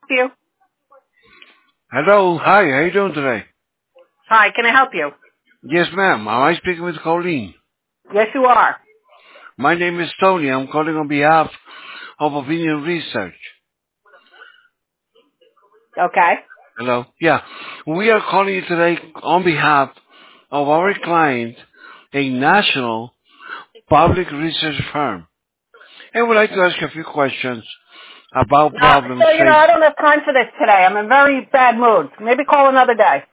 you? Hello, hi, how you doing today? Hi, can I help you? Yes, ma'am. Am I speaking with Colleen? Yes, you are. My name is Tony. I'm calling on behalf of Opinion Research. Okay. Hello? Yeah. We are calling you today on behalf of our client, a national public research firm. And we'd like to ask you a few questions about problems So, faced. I don't have time for this today. I'm in very bad mood. Maybe call another day.